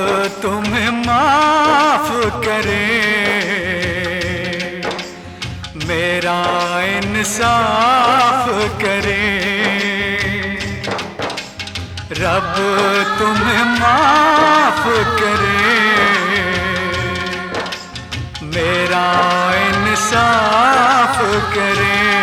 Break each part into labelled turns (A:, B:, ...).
A: तुम्हें माफ करे, मेरा इंसाफ करे। रब तुम्हें माफ करे, मेरा इंसाफ करे।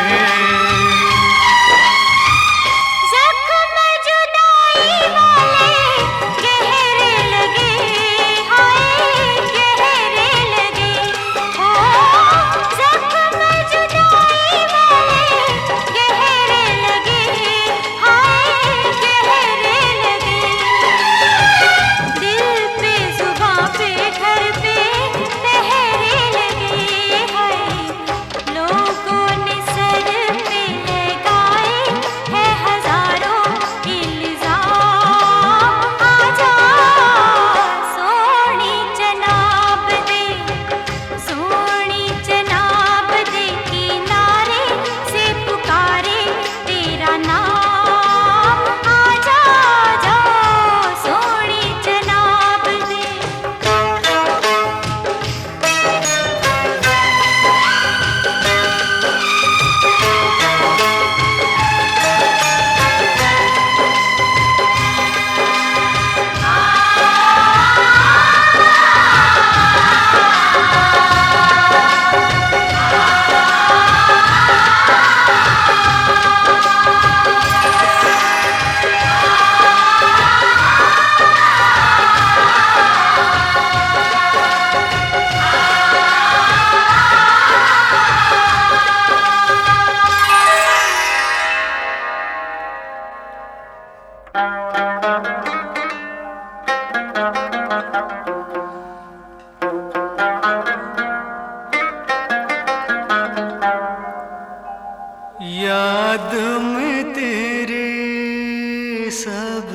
A: याद में तेरे सब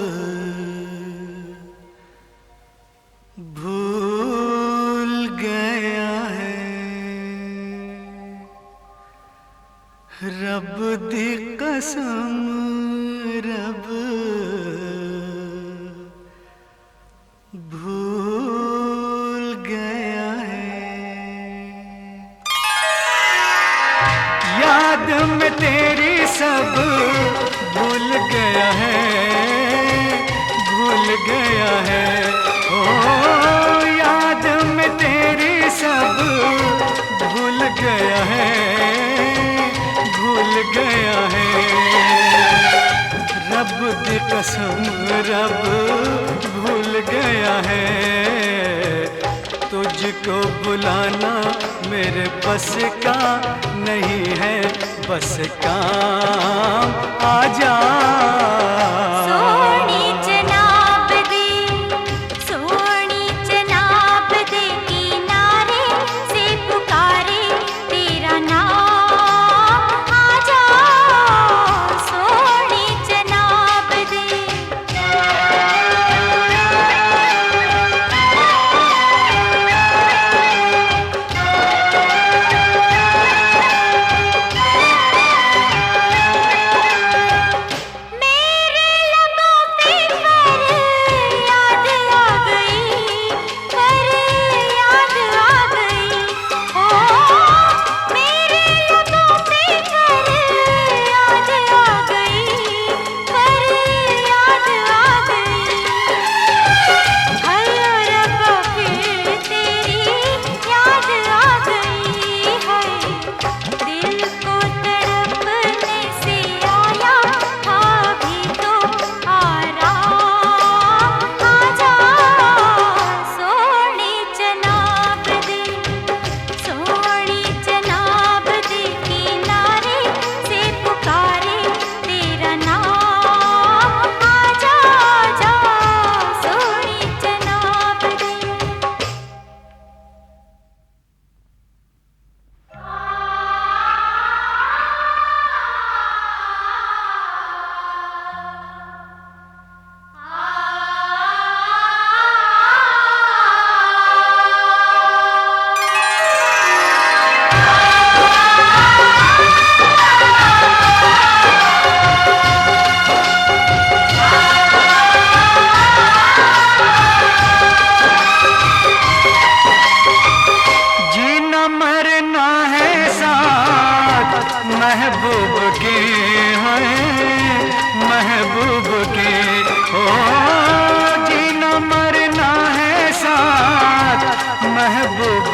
A: भूल गया है, रब दी कसम रब भूल गया है। याद में तेरी सब भूल गया है, भूल गया है। ओ याद में तेरी सब भूल गया है, भूल गया है। रब दी कसम रब भूल गया है। तुझको बुलाना मेरे बस का नहीं है, बस काम आजा।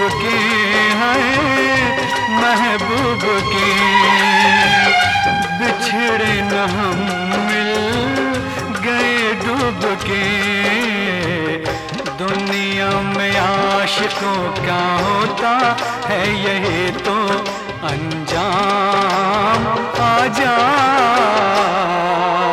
A: के हैं महबूब के, बिछड़े न हम मिल गए डूब के। दुनिया में आशिकों का होता है यही तो अंजाम, आजा